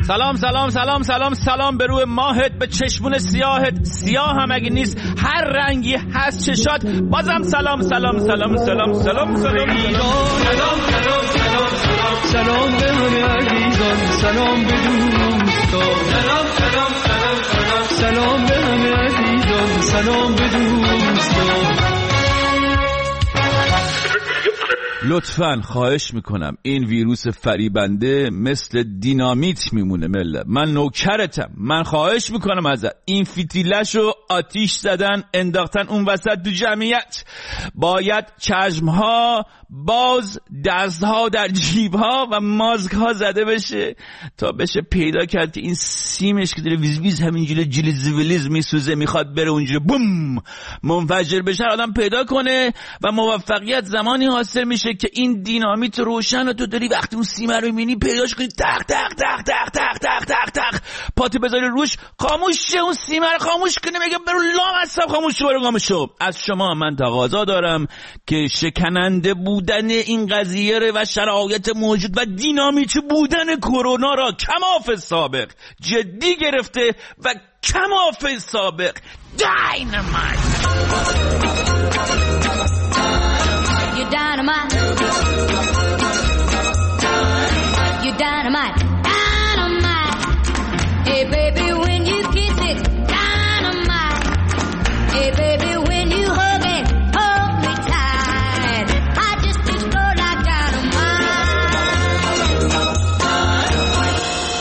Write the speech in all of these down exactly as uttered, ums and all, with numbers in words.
سلام سلام سلام سلام سلام به روی ماهت، به چشمون سیاهت، سیاه هم اگه نیست هر رنگی هست چشات، بازم سلام سلام سلام سلام سلام سلام سلام سلام به همه عزیزان، سلام به دوستان، سلام سلام سلام سلام سلام به همه عزیزان، سلام به دوستان. لطفاً خواهش میکنم این ویروس فریبنده مثل دینامیت میمونه ملت. من نوکرتم، من خواهش میکنم ازت این فتیلشو آتیش زدن انداختن اون وسط تو جمعیت. باید چشمها باز، دستها در جیبها و ماسکها زده بشه تا بشه پیدا کرد که این سیمش که داره ویز ویز همینجوری جلیز ویلیز میسوزه میخواد بره اونجوری بوم منفجر بشه، آدم پیدا کنه و موفقیت زمانی حاصل میشه که این دینامیت روشن رو تو داری وقتی اون سیم رو میبینی پیداش کنی، تق تق تق تق تق تق تق تق پاتو بذاری روش، خاموش شه، اون سیم رو خاموش کنی، میگم برو لام اصلا خاموش شو، برو خاموش شو. از شما من تقاضا دارم که شکننده بودن این قضیه و شرایط موجود و دینامیت بودن کرونا را کماف سابق جدی گرفته و کماف سابق داینامایت. You dynamite, you dynamite, dynamite. Hey baby, when you kiss it, dynamite. Hey baby, when you hug it, hold me tight. I just explode like dynamite.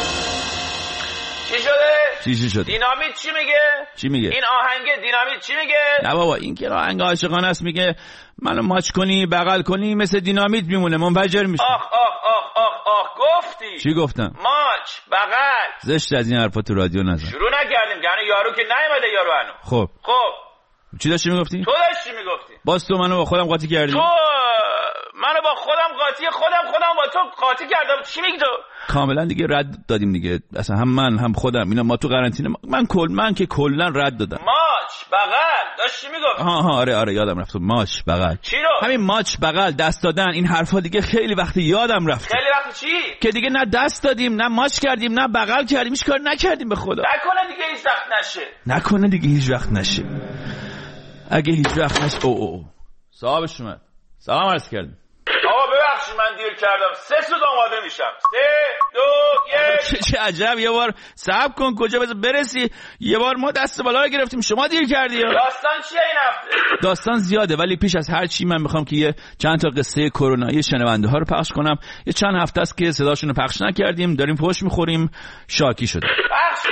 چی شده؟ چی چی شده؟ دینامیت چی میگه؟ چی میگه؟ این آهنگ دینامیت چی میگه؟ نه بابا این که آهنگ عاشقانه است، میگه منو ماچ کنی بغل کنی مثل دینامیت میمونه منفجر میشه. آخ آخ آخ آخ آخ گفتی. چی گفتم؟ ماچ بغل. زشت از این حرفا تو رادیو نزن. شروع نکردیم یعنی یارو که نیومده یارو هنو. خب خب چی داشتی میگفتی؟ تو داشتی میگفتی. باز تو منو با خودم قاطی کردی. تو منو با خودم قاطی خودم خودم با تو قاطی کردم. چی میگی تو؟ کاملا دیگه رد دادیم دیگه، اصلا هم من هم خودم اینا ما تو قرنطینه، من کل من که کلا رد دادم. ماچ بغل داشتی میگفتی. ها ها آره آره یادم رفت. ماچ بغل چی رو؟ همین ماچ بغل دست دادن این حرفا دیگه خیلی وقتی یادم رفت. خیلی وقت چی؟ که دیگه نه دست دادیم نه ماچ کردیم نه بغل کردیم، هیچ کار نکردیم به خدا. نکنه دیگه هیچ وقت نشه. نکنه دیگه هیچ وقت نشه. اگه هیچ وقت نشه. او او صاحبش اومد. سلام عرض کردم. آقا ببخشید من دیر کردم. سه سوز آماده میشم. سه دو یک. چه عجب. یه بار صبر کن کجا بذار برسی. یه بار ما دست بالا رو گرفتیم شما دیر کردی. داستان چیه این هفته؟ داستان زیاده ولی پیش از هر چی من میخوام که یه چند تا قصه کرونایی شنونده ها رو پخش کنم. یه چند هفته است که صداشون رو پخش نکردیم، داریم فحش میخوریم، شاکی شده. پخش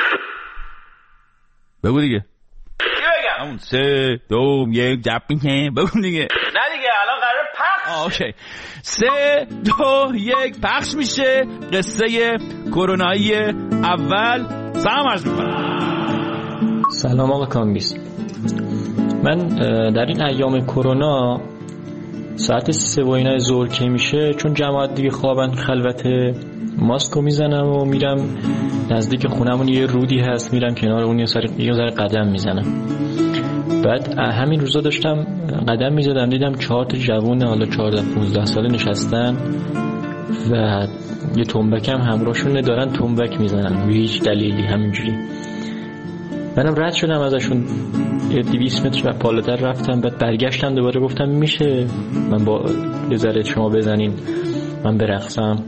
بگو دیگه. چی بگم؟ همون سه دو یک جب میکنه. بگو دیگه. نه دیگه الان قرار پخش. آه اوکی. سه دو یک پخش میشه قصه کرونایی اول. سلام عرض میکنم. سلام آقا کامبیز. من در این ایام کرونا ساعت سه و اینا ظهر که میشه، چون جماعت دیگه خوابن خلوته، ماسکو میزنم و میرم نزدیک خونمون یه رودی هست، میرم کنار اون یه سری یه ذره قدم میزنم. بعد همین روزا داشتم قدم میزدم دیدم چهار تا جوون حالا چهارده پانزده ساله نشستن و یه تنبک هم همراهشون دارن تنبک میزنن به هیچ دلیلی همینجوری. منم رد شدم ازشون یه دویست متر و بالاتر رفتم، بعد برگشتم دوباره گفتم میشه من با یه ذره شما بزنین من برقصم،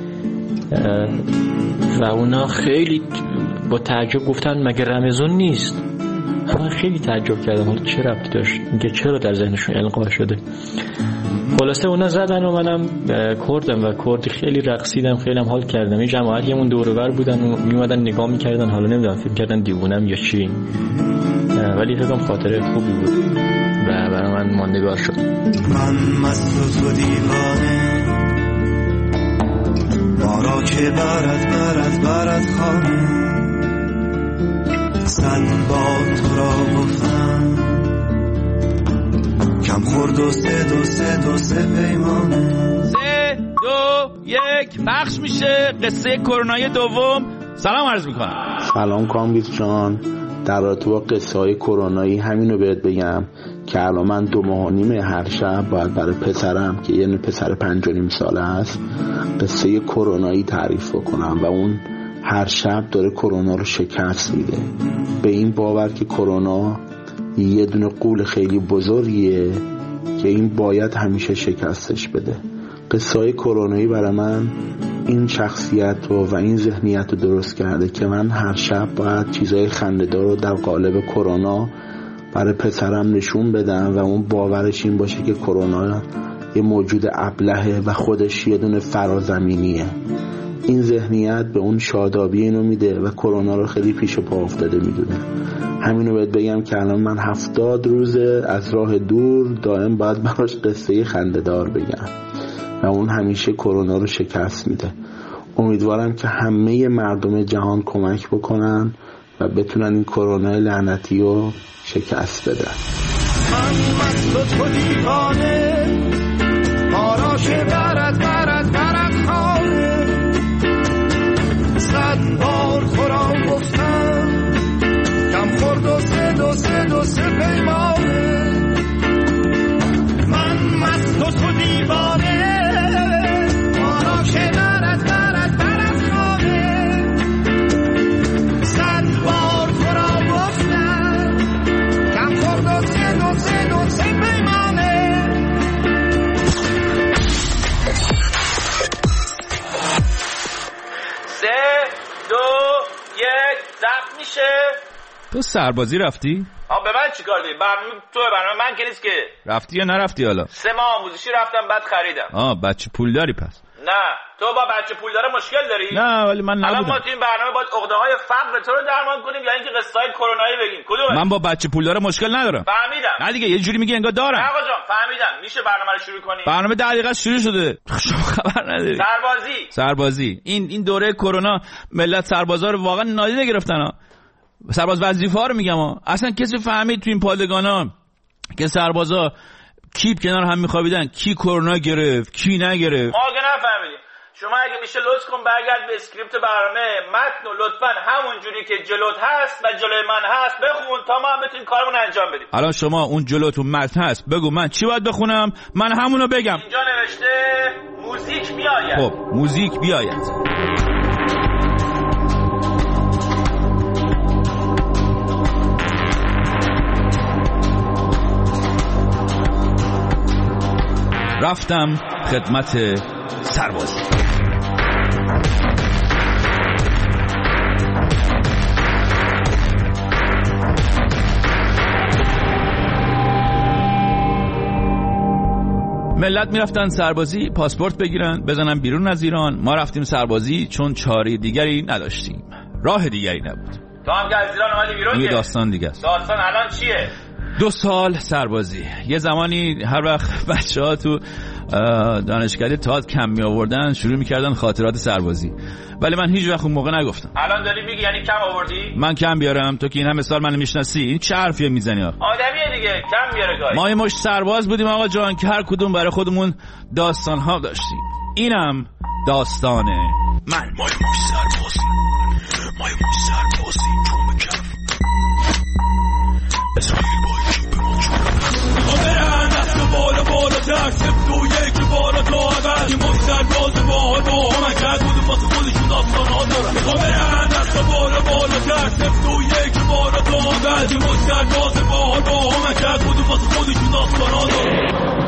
و اونا خیلی با تعجب گفتن مگه رمضان نیست؟ من خیلی تعجب کردم حالا چه ربطی داشت میگه چرا در ذهنشون القا شده. خلاصه اونا زدن و منم کردم و کردی خیلی رقصیدم، خیلی هم حال کردم. این جماعت یمون دور و بر بودن و میومدن نگاه میکردن، حالا نمیدونم فکر کردن دیوونم یا چی، ولی فکرم خاطره خوبی بود و برای من ماندگار شد. من مست و تو دیوانه، ما را که برد برد برد خانه، صد با تو را گفتم کم خورد و سه دو سه دو سه پیمانه. سه دو یک پخش میشه قصه کرونایی دوم. سلام عرض میکنم. سلام کامبیز جان، در رابطه با قصه های کرونایی همینو بهت بگم که الان من دو ماه و نیم هر شب باید برای پسرم که یه پسر پنج و نیم ساله است قصه کرونایی تعریف بکنم و اون هر شب داره کرونا رو شکست میده، به این باور که کرونا یه دونه غول خیلی بزرگیه که این باید همیشه شکستش بده. قصه کرونایی برای من این شخصیت رو و این ذهنیت رو درست کرده که من هر شب باید چیزای خنده‌دار رو در قالب کرونا برای پسرم نشون بدم و اون باورش این باشه که کرونا یه موجود ابلهه و خودش یه دونه فرازمینیه. این ذهنیت به اون شادابی اینو میده و کرونا رو خیلی پیش پا افتاده میدونه. همینو باید بگم که الان من هفتاد روزه از راه دور دائم باید براش قصه خنده‌دار بگم و اون همیشه کرونا رو شکست میده. امیدوارم که همه مردم جهان کمک بکنن و بتونن این کرونا لعنتی رو شکست بدن. من مست تو دیوانه آراش برد برد برد خانه، صد بار تو را گفتم کم خورد و سه دو سه دو سه پیمانه. من مست تو دیوانه آراش برد برد برد خانه، صد بار تو را گفتم کم خورد و سه دو سه دو سه پیمانه. تو سربازی رفتی؟ آ به من چیکار داری؟ برنامه تو برنامه من که نیست که. رفتی یا نرفتی حالا؟ سه ماه آموزشی رفتم بعد خریدم. آه بچه پول داری پس؟ نه تو با بچه پول داره مشکل داری؟ نه ولی من نبودم. الان ما تو این برنامه باید عقده‌های فقر تو رو درمان کنیم یا اینکه قصه‌های کرونایی بگیم؟ کدومه؟ من با بچه پول داره مشکل ندارم. فهمیدم. نه دیگه یه جوری میگی انگار دارم. نه آقا جان فهمیدم. میشه برنامه رو شروع کنیم؟ برنامه ده دقیقه شروع شده. شما خبر نداری. سربازی. سربازی. این این دوره کرونا ملت سربازا رو واقعا نادیده گرفتن ها. سرباز وظیفه ها رو میگم ها. اصلا کسی فهمید تو این پادگانا که سربازا کیپ کنار هم میخوابیدن کی کرونا گرفت کی نگرفت؟ ما که نفهمیدیم. شما اگه میشه لطف کن برگرد به اسکریپت برنامه متن و لطفاً همون جوری که جلوت هست و جلوی من هست بخون تا ما هم بتونیم کارمون انجام بدیم. الان شما اون جلوتون متن هست بگو من چی باید بخونم من همونو بگم. اینجا نوشته موزیک بیاید. خب موزیک بیاید. رفتم خدمت سربازی. ملت میرفتن سربازی پاسپورت بگیرن بزنن بیرون از ایران. ما رفتیم سربازی چون چاره دیگری نداشتیم، راه دیگری نبود. تو هم که از ایران اومدی بیرون یه داستان دیگه است. داستان الان چیه؟ دو سال سربازی. یه زمانی هر وقت بچه ها تو دانشکده تئاتر کم می آوردن شروع میکردن خاطرات سربازی، ولی من هیچ وقت اون موقع نگفتم. الان داری میگی یعنی کم آوردی؟ من کم بیارم؟ تو که این همه سال منو میشناسی این چه حرفیه میزنی؟ آدمیه دیگه کم بیاره گاهی. ما یه مش سرباز بودیم آقا جان که هر کدوم برای خودمون داستان ها داشتیم. اینم داستانه من. ما یه مش سربازی ما یه مش سربازی چون بکرم اسرائیل با ایکی به ما چون برن دست بالا بالا ترسم دو یک بالا تا عوض یه مش سرباز با دو همکت بود واسه خودشون داستان ها دارن. میخوا برن دست بالا بالا ترسم دو یک بالا تا عوض یه مش سرباز با دو همکت بود واسه خودشون داستان ها دارن.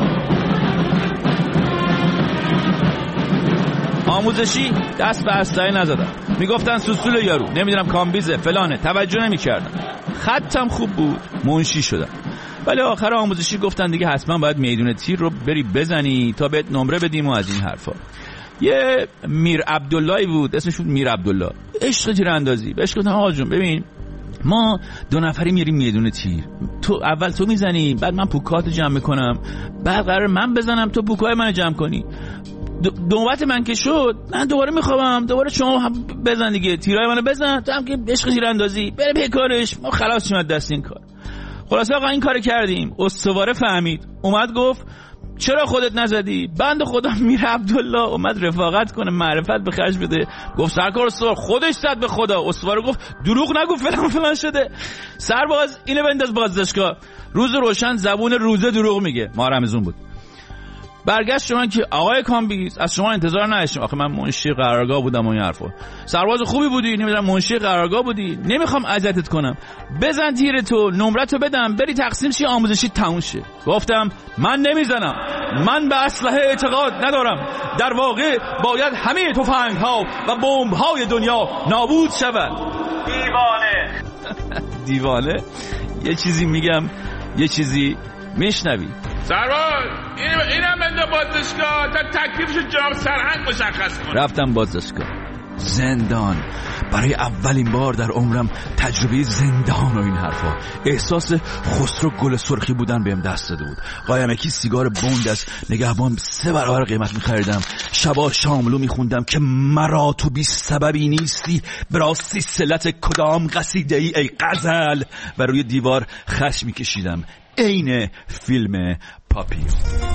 آموزشی دست به اسلحه نزدم، میگفتن سوسول یارو نمیدونم کامبیزه فلانه، توجه نمیکردم. خطم خوب بود منشی شدم، ولی آخر آموزشی گفتن دیگه حتما باید میدون تیر رو بری بزنی تا بهت نمره بدیم و از این حرفا. یه میر عبداللهی بود اسمش بود میر عبدالله، عشق تیراندازی. بهش گفتم آقا جون ببین ما دو نفری میریم میدون تیر، تو اول تو میزنی بعد من پوکات جمع میکنم، بعد قرار من بزنم تو پوکای منو جمع کنی. نوبت من که شد من دوباره میخوام دوباره شما هم بزن دیگه تیرای منو بزن، تو هم که عشق تیراندازی بره به کارش. ما خلاص شدیم دست این کار. خلاص آقا این کارو کردیم. استواره فهمید اومد گفت چرا خودت نزدی؟ بند خدا میر عبدالله اومد رفاقت کنه معرفت به خرج بده. گفت سرکار استوار خودش زد به خدا. استواره گفت دروغ نگو فلان فلان شده. سرباز اینو بنداز بازداشتگاه. روز روشن زبون روزه دروغ میگه. ما رمزون بود. برگشت شما که آقای کامبیز از شما انتظار نداشتیم، آخه من منشی قرارگاه بودم و این حرفا، سرباز خوبی بودی، نمیدونم منشی قرارگاه بودی، نمیخوام اذیتت کنم، بزن تیرتو، نمرتو بدم، بری تقسیم شی آموزشی تموم شه. گفتم من نمیزنم، من به اسلحه اعتقاد ندارم، در واقع باید همه تفنگ ها و بمب های دنیا نابود شود. دیوانه دیوانه. یه چیزی میگم یه چیزی میشنوی. سرباز این اینم بنده بازداشتگاه تا تکلیفش جناب سرهنگ مشخص کنه. رفتم بازداشتگاه، زندان. برای اولین بار در عمرم تجربه زندان و این حرفا. احساس خسرو گل سرخی بودن بهم دست داده بود. قایمکی سیگار بوند از نگهبان سه برابر قیمت می‌خریدم. شبا شاملو می‌خوندم که مرا تو بی سببی نیستی، براستی صلت کدام قصیده‌ای ای غزل، و روی دیوار خش می‌کشیدم عین فیلم پاپیون.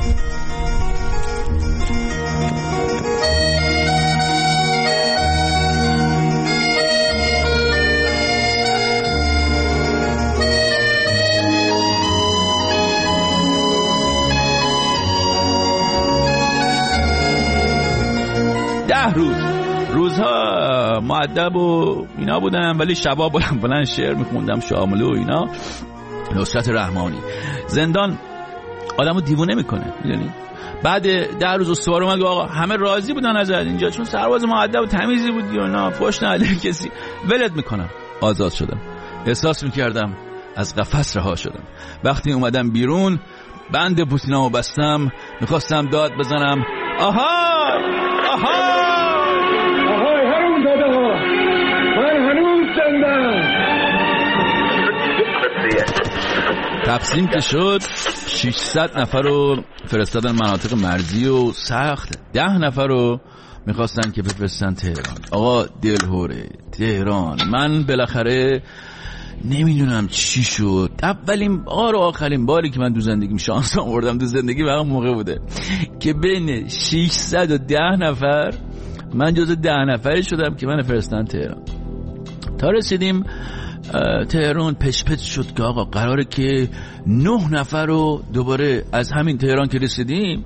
ده روز روزها مؤدب و اینا بودم، ولی شبا بلند بلند شعر میخوندم، شاملو و اینا. نصرت رحمانی. زندان آدمو دیوونه میکنه، میدونی. بعد ده روز استوار اومد آقا همه راضی بودن از اینجا، چون سرباز مؤدب و تمیزی بودی و اینا، پشت نداری کسی، ولت میکنم. آزاد شدم. احساس میکردم از قفس رها شدم. وقتی اومدم بیرون بند پوتینامو بستم، میخواستم داد بزنم آها آها آهای هرون داده ها، من هنوز زندم. تقسیم که شد ششصد نفر رو فرستادن مناطق مرزی و سخت، ده نفر رو میخواستن که بفرستن تهران. آقا دلهوره تهران. من بالاخره نمیدونم چی شد، اولین بار و آخرین باری که من دو زندگیم شانس آوردم، دو زندگی واقعا موقع بوده که بین ششصد و ده نفر من جز ده نفری شدم که من فرستن تهران. تا رسیدیم تهران پش پش شد که آقا قراره که نه نفر رو دوباره از همین تهران که رسیدیم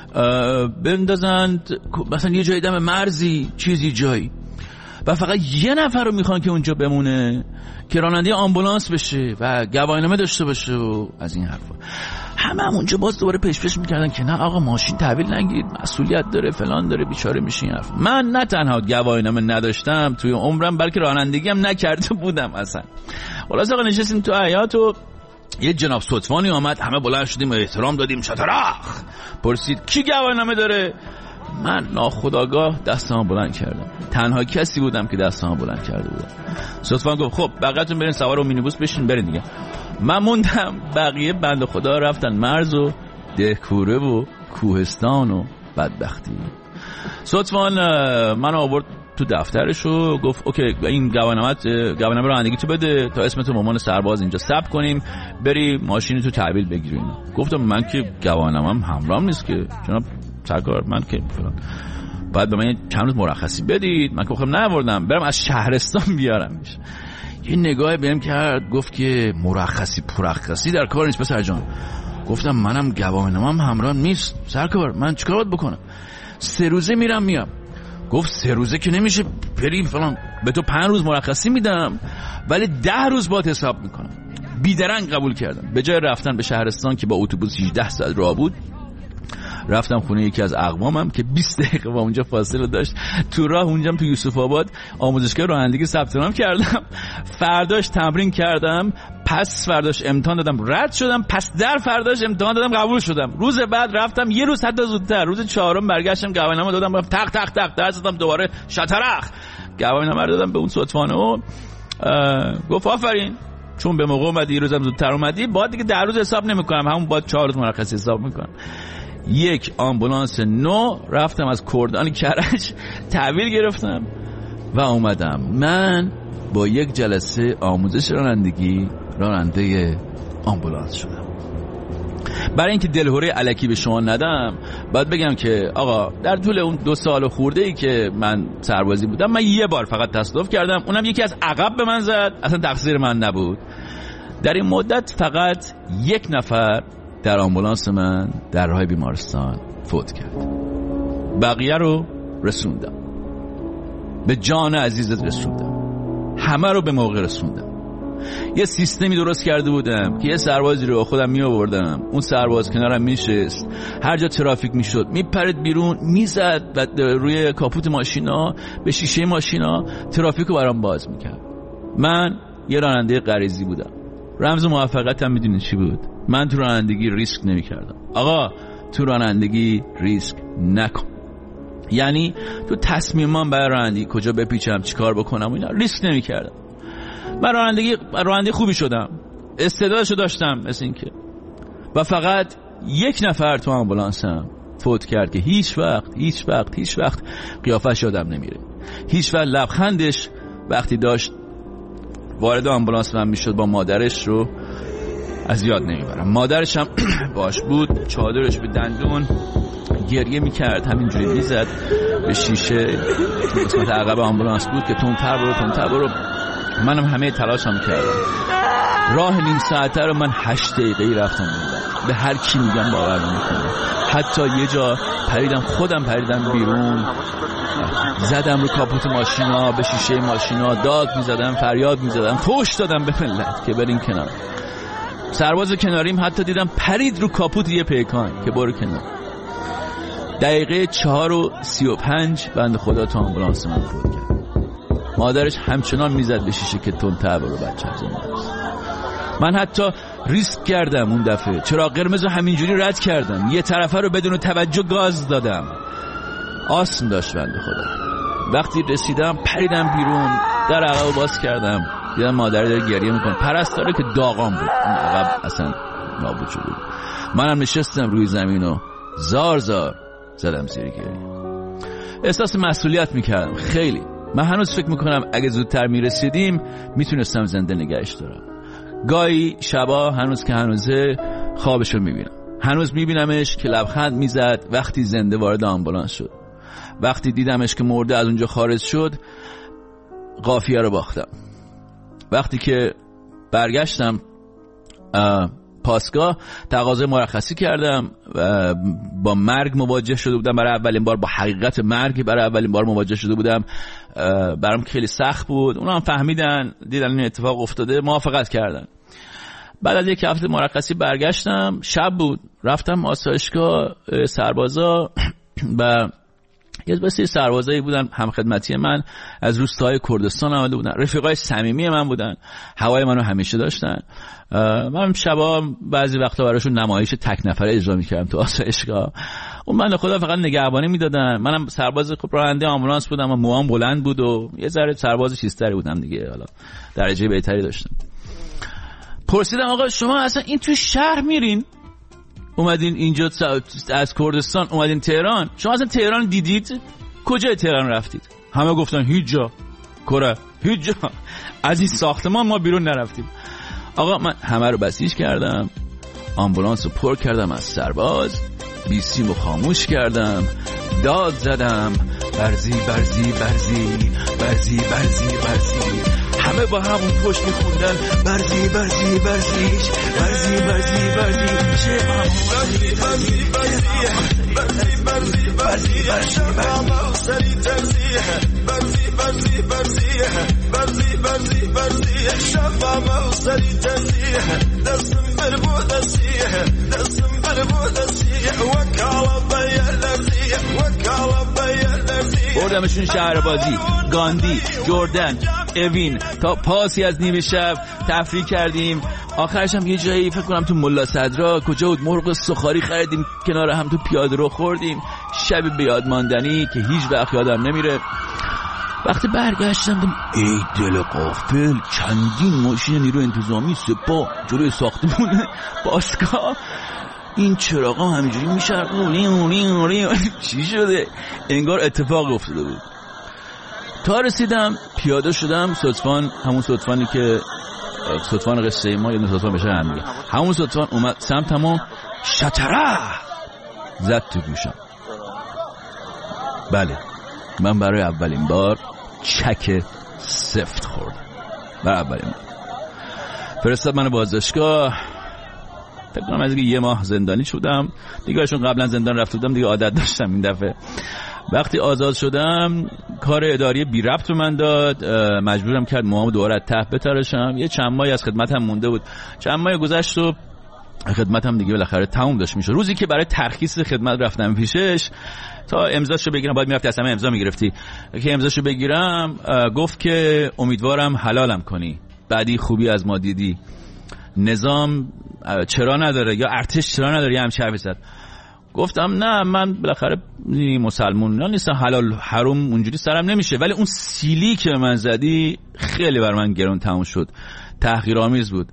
بندازند مثلا یه جای دم مرزی چیزی جایی، و فقط یه نفر رو میخوان که اونجا بمونه که راننده آمبولانس بشه و گواهینامه داشته باشه و از این حرفا. همه هم اونجا باز دوباره پیش پیش میکردن که نه آقا ماشین تحویل نگیرید، مسئولیت داره فلان داره، بیچاره میشه این حرف. من نه تنها گواهینامه نداشتم توی عمرم، بلکه رانندگی هم نکرده بودم اصلا. خلاص آقا نشستیم تو حیاط و یه جناب صدفانی آمد، همه بلند شدیم و احترام دادیم. شطرخ پرسید کی گواهینامه داره؟ من ناخودآگاه دستامو بلند کردم. تنها کسی بودم که دستامو بلند کرده بودم. صدفان گفت خب بقیه‌تون برین سوار مینیبوس بشین برین دیگه. من موندم، بقیه بنده خدا رفتن مرز و دهکوره و کوهستان و بدبختی. صدفان من آورد تو دفترش و گفت اوکی این گواهینامه گواهینامه رانندگی تو بده تا اسم تو مامان سرباز اینجا ثبت کنیم، بری ماشین تو تحویل بگیریم. گفتم من که گواهینامه‌ام همراهم نیست که جناب سرکار، من که فلان باید به من چند روز مرخصی بدید. من که خودم نبردم برم از شهرستان بیارمش. یه نگاه بهم کرد گفت که مرخصی پرخصی در کار نیست پسر جان. گفتم منم گواهینامه‌ام همراه نیست سرکار، من چیکار باید بکنم؟ سه روزه میرم میام. گفت سه روزه که نمیشه بریم فلان، به تو پنج روز مرخصی میدم ولی ده روز باید حساب میکنم. بیدرنگ قبول کردم. به جای رفتن به شهرستان که با اتوبوس هجده ساعت راه بود، رفتم خونه یکی از اقوامم که بیست دقیقه با اونجا فاصله داشت. تو راه اونجام تو یوسف آباد آموزشگاه رانندگی ثبت نام کردم. فرداش تمرین کردم، پس فرداش امتحان دادم رد شدم، پس در فرداش امتحان دادم قبول شدم. روز بعد رفتم یه روز حتی زودتر، روز چهارم برگشتم گواهینامه دادم، رفتم تق تق تق درس دادم، دوباره شطرخ گواهینامه رو دادم به اون صدفانه و گفت آفرین چون به موقع اومدی، یه روزم زودتر اومدی، بعد دیگه در روز حساب نمی‌کنم، همون بعد چهار روز مرخصی حساب می‌کنم. یک آمبولانس نو رفتم از کردان کرج تحویل گرفتم و اومدم. من با یک جلسه آموزش رانندگی راننده آمبولانس شدم. برای اینکه دلهوره الکی به شما ندم باید بگم که آقا در طول اون دو سال خورده ای که من سربازی بودم من یه بار فقط تصادف کردم، اونم یکی از عقب به من زد، اصلا تقصیر من نبود. در این مدت فقط یک نفر در آمبولانس من در راه بیمارستان فوت کرد. بقیه رو رسوندم، به جان عزیزت رسوندم، همه رو به موقع رسوندم. یه سیستمی درست کرده بودم که یه سربازی رو خودم می آوردم، اون سرباز کنارم میشست، هر جا ترافیک میشد میپرید بیرون، میزد و روی کاپوت ماشینا، به شیشه ماشینا ترافیک رو برام باز میکرد. من یه راننده غریزی بودم. رمز موفقیتم میدونید چی بود؟ من تو رانندگی ریسک نمیکردم. آقا تو رانندگی ریسک نکن. یعنی تو تصمیمام برای رانندگی کجا بپیچم، چیکار بکنم و اینا ریسک نمیکردم. من رانندگی راننده خوبی شدم، استعدادشو داشتم مثل این که، و فقط یک نفر تو آمبولانسم فوت کرد که هیچ وقت هیچ وقت هیچ وقت قیافش یادم نمیره. هیچ وقت لبخندش وقتی داشت وارد آمبولانس من میشد با مادرش رو از یاد نمیبرم. مادرش هم باش بود، چادرش به دندون، گریه میکرد، همینجوری میزد به شیشه. قسمت عقب آمبولانس بود که تندتر برو تندتر برو. منم همه تلاشم کردم. راه نیم ساعته رو من هشت دقیقه‌ای رفتم بیرون. به هر کی میگم باور نمیکنه. حتی یه جا پریدم، خودم پریدم بیرون، زدم رو کاپوت ماشینا، به شیشه ماشینا داد میزدم، فریاد میزدم، فوش دادم به ملت که برین کنار. سرباز کناریم حتی دیدم پرید رو کاپوت یه پیکان که برو کنار. دقیقه چهار و سی و پنج بند خدا تو آمبولانس من فوت کرد. مادرش همچنان میزد به شیشه که تندتر برو بچه از این مرز. من حتی ریسک کردم اون دفعه، چراغ قرمز رو همینجوری رد کردم، یه طرفه رو بدون توجه گاز دادم. آسم داشت بنده خدا. وقتی رسیدم پریدم بیرون، در عقب باز کردم، دیدم مادر داره گریه میکنه. پرستاره که داغام بود، اون عقب اصلا نابود شده بود. منم نشستم روی زمین و زار زار زدم زیر گریه. احساس مسئولیت میکردم خیلی. من هنوز فکر میکنم اگه زودتر میرسیدیم میتونستم زنده نگهش دارم. گاهی شبا هنوز که هنوزه خوابشو میبینم، هنوز میبینمش که لبخند میزد وقتی زنده وارد آمبولانس شد. وقتی دیدمش که مرده از اونجا خارج شد، قافیه رو باختم. وقتی که برگشتم پاسگاه، تقاضای مرخصی کردم و با مرگ مواجه شده بودم برای اولین بار، با حقیقت مرگ برای اولین بار مواجه شده بودم. برام خیلی سخت بود. اونا هم فهمیدن، دیدن این اتفاق افتاده، موافقت کردن. بعد از یک هفته مرخصی برگشتم، شب بود، رفتم آسایشگاه سربازا و یه بسیاری سربازایی بودن هم خدمتی من، از روستاهای کردستان آمده بودن، رفیقای صمیمی من بودن، هوای منو همیشه داشتن. من شبا بعضی وقتا براشون نمایش تک نفره اجرا میکردم تو آسایشگاه. اون من خدا فقط نگهبانی میدادن. منم سرباز خوب راننده آمبولانس بودم و موام بلند بود و یه ذره سرباز چیزتری بودم دیگه، حالا درجه بهتری داشتم. پرسیدم آقا شما اصلا این تو شهر میرین؟ اومدین اینجا از کردستان اومدین تهران، شما اصلا تهران دیدید؟ کجای تهران رفتید؟ همه گفتن هیچ جا. کره هیچ جا. از این ساختمان ما بیرون نرفتیم. آقا من همه رو بسیج کردم، آمبولانس رو پر کردم از سرباز، بیسیمو خاموش کردم، داد زدم برزی برزی برزی برزی برزی برزی. همه با همون پشت میخوندن برزی برزی برزیش برزی برزی برزی چه برزی برزی برزی برزی برزی برزی شباب سری ترزیه برزی برزی برزی برزی برزی برزی شباب سری ترزیه دستم بربو دستیه دستم بربو دستیه وکالا بیالرزیه وکالا بیالرزیه. بردمشون شهربازی، گاندی، جردن، اوین، تا پاسی از نیمه شب تفریح کردیم. آخرش هم یه جایی فکر کنم تو ملا صدرا کجا بود، مرغ سخاری خریدیم کنار هم تو پیاده رو خوردیم. شب به یاد ماندنی که هیچ وقت یادم نمیره. وقتی برگشتم ای دل غافل، چندین ماشین نیرو انتظامی سپاه جلوی ساختمون باشگاه، این چراغا همینجوری میشرخونه. چی شده؟ انگار اتفاق افتاده بود. تا رسیدم پیاده شدم، صدفان، همون صدفانی که صدفان قصه ما یه صدفان بشه هم میگه، همون صدفان اومد سمتمو، شتره زد تو گوشم. بله، من برای اولین بار چک سفت خوردم. برای اولین بار فرستاد من بازداشتگاه. فکر کنم از اینکه یه ماه زندانی شدم دیگه، چون قبلا زندان رفته بودم دیگه عادت داشتم. این دفعه وقتی آزاد شدم کار اداری بی ربط به من داد، مجبورم کرد موامو دوباره از ته بتراشم. یه چند ماهی از خدمتم مونده بود، چند ماه گذشت و خدمتم دیگه بالاخره تموم داشت میشه. روزی که برای ترخیص خدمت رفتم پیشش تا امضاشو بگیرم، باید میرفتی اصلا امضا میگرفتی، که امضاشو بگیرم گفت که امیدوارم حلالم کنی، بعدی خوبی از ما دیدی، نظام چرا نداره یا ارتش چرا نداره، یه همچه حرفی زد. گفتم نه من بالاخره مسلمون نیستم، حلال حرام اونجوری سرم نمیشه. ولی اون سیلی که من زدی خیلی بر من گران تموم شد، تحقیرآمیز بود،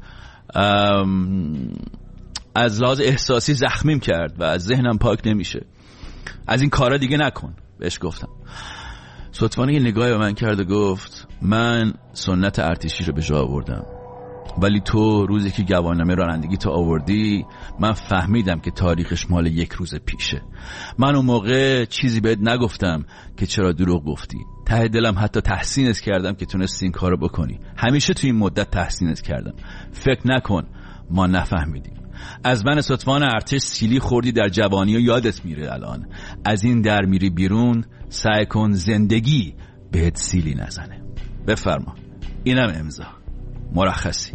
از لحاظ احساسی زخمیم کرد و از ذهنم پاک نمیشه. از این کارا دیگه نکن بهش گفتم. صدفانه یه نگاهی به من کرد و گفت من سنت ارتشی رو به جا آوردم، ولی تو روزی که گواهینامه رانندگی تو آوردی من فهمیدم که تاریخش مال یک روز پیشه. من اون موقع چیزی بهت نگفتم که چرا دروغ گفتی، ته دلم حتی تحسینت کردم که تونستی این کارو بکنی. همیشه تو این مدت تحسینت کردم. فکر نکن ما نفهمیدیم. از من صدفان ارتش سیلی خوردی در جوانی و یادت میره الان. از این در میری بیرون سعی کن زندگی بهت سیلی نزنه. بفرما اینم امضا مرخصی.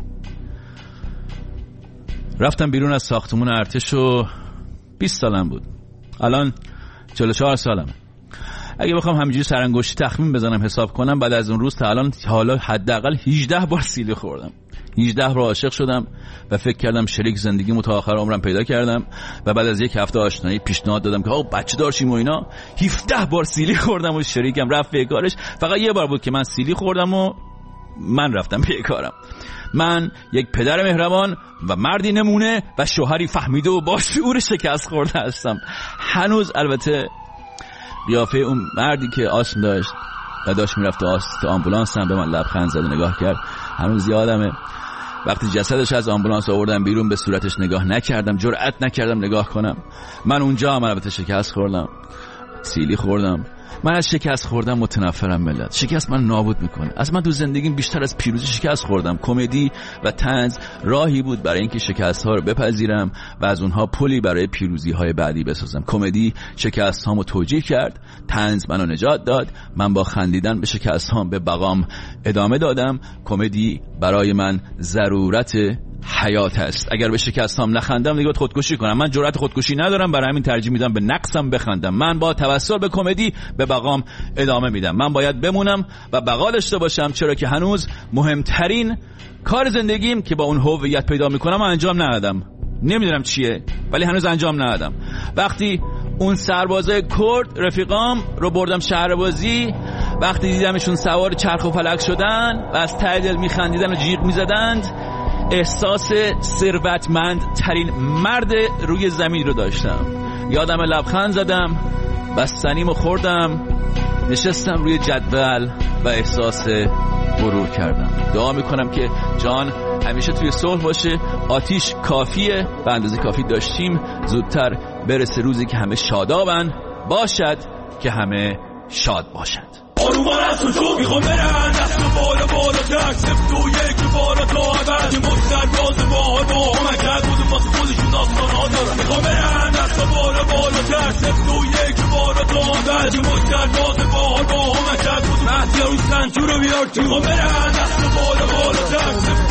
رفتم بیرون از ساختمون ارتش و بیست سالم بود، الان چهل و چهار سالمه. اگه بخوام همینجوری سرانگشتی تخمین بزنم حساب کنم بعد از اون روز تا الان حالا حداقل هجده بار سیلی خوردم. هجده بار عاشق شدم و فکر کردم شریک زندگیمو تا آخر عمرم پیدا کردم و بعد از یک هفته آشنایی پیشنهاد دادم که آقا بچه دار شیم و اینا. هفده بار سیلی خوردم و شریکم رفت به کارش. فقط یه بار بود که من سیلی خوردم و من رفتم به کارم. من یک پدر مهربان و مردی نمونه و شوهری فهمیده و با شعور شکست خورده هستم. هنوز البته قیافه اون مردی که آسم داشت و داشت میرفت تو آمبولانس هم به من لبخند زد و نگاه کرد هنوز یادمه. وقتی جسدش از آمبولانس آوردم بیرون به صورتش نگاه نکردم، جرئت نکردم نگاه کنم. من اونجا هم البته شکست خوردم، سیلی خوردم. من از شکست خوردم متنفرم ملت. شکست من نابود میکنه. از من تو زندگیم بیشتر از پیروزی شکست خوردم. کمدی و طنز راهی بود برای اینکه شکست ها رو بپذیرم و از اونها پلی برای پیروزی های بعدی بسازم. کمدی شکست هامو توجیه کرد، طنز منو نجات داد. من با خندیدن به شکست هام به بقام ادامه دادم. کمدی برای من ضرورت حیات است. اگر به شکستام نخندم دیگه خودکشی کنم. من جرأت خودکشی ندارم، برای همین ترجیح میدم به نقصم بخندم. من با توسل به کمدی به بقام ادامه میدم. من باید بمونم و بقا داشته باشم، چرا که هنوز مهمترین کار زندگیم که با اون هویت پیدا میکنم انجام ندادم. نمیدونم چیه ولی هنوز انجام ندادم. وقتی اون سربازای کرد رفیقام رو بردم شهر بازی، وقتی دیدمشون سوار چرخ و فلک شدن و از ته دل میخندیدن و جیغ میزدند، احساس ثروتمند ترین مرد روی زمین رو داشتم. یادم لبخند زدم، بستنیمو خوردم، نشستم روی جدول و احساس غرور کردم. دعا میکنم که جان همیشه توی صلح باشه. آتیش کافیه، به اندازه کافی داشتیم. زودتر برسه روزی که همه شادابن، باشد که همه شاد باشد. آرومان از تو جو میخوام برن دست و بالا بالا کرد سفت و یک بالا تا عبد یه مشتر باز باها با همکت بودم واسه خودشون داستان ها دارن. میخوام برن دست و بالا بالا کرد سفت و یک بالا تا عبد یه مشتر باز باها با همکت بودم مهدی رو سنجور رو بیار تو. میخوام برن دست و بالا بالا کرد